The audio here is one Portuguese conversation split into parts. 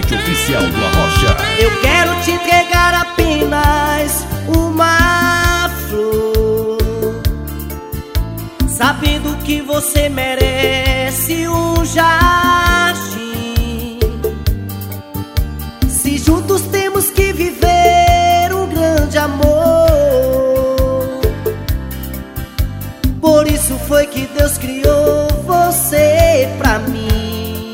podcast oficial do Arrocha. Eu quero te entregar apenas uma flor, sabendo que você merece um jardim. Se juntos temos que viver um grande amor, por isso foi que Deus criou você pra mim.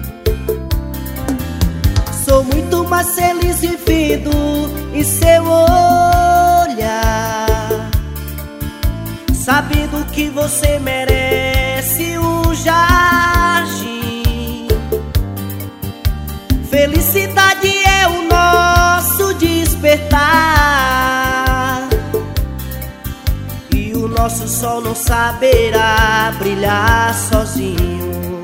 Sou muito mais feliz vivendo em seu olhar, sabendo que você merece um jardim. Felicidade é o nosso despertar, e o nosso sol não saberá brilhar sozinho.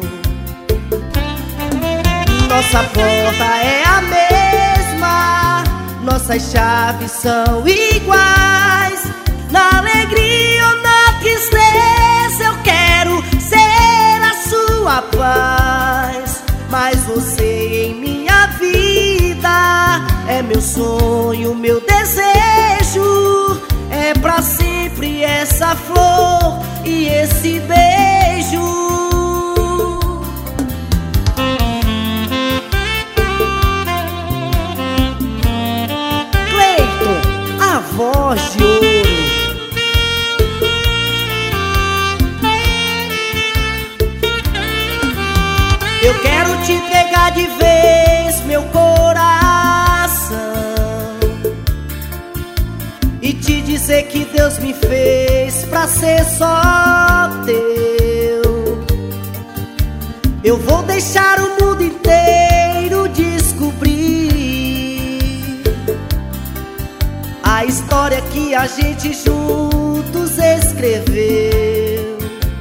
Nossa porta é a mesma, nossas chaves são iguais. Na alegria ou na tristeza eu quero ser a sua paz. Mas você em minha vida é meu sonho, meu desejo. É pra sempre essa flor e esse beijo. Voz de ouro. Eu quero te entregar de vez meu coração e te dizer que Deus me fez pra ser só teu. Eu vou deixar o mundo inteiro descobrir a história que a gente juntos escreveu.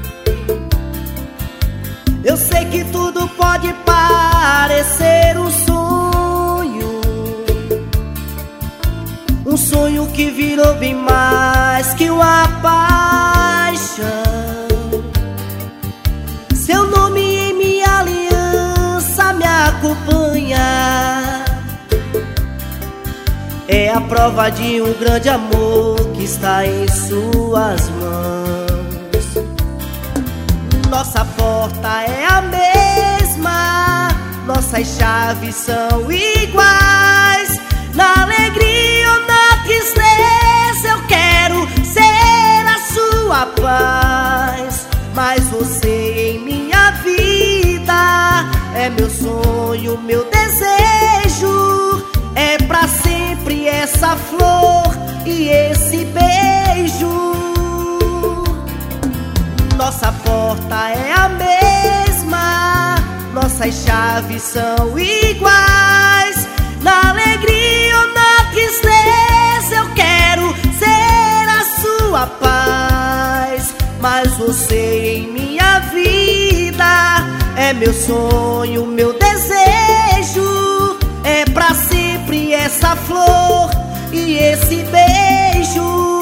Eu sei que tudo pode parecer um sonho que virou bem mais que uma paixão. Seu nome em minha aliança me acompanha, é a prova de um grande amor que está em suas mãos. Nossa porta é a mesma, nossas chaves são iguais. Na alegria ou na tristeza eu quero ser a sua paz. Mas você em minha vida é meu sonho, meu desejo. É pra sempre essa flor e esse beijo. Nossa porta é a mesma, nossas chaves são iguais. Na alegria ou na tristeza eu quero ser a sua paz. Mas você em minha vida é meu sonho, meu desejo. É pra sempre essa flor e esse beijo.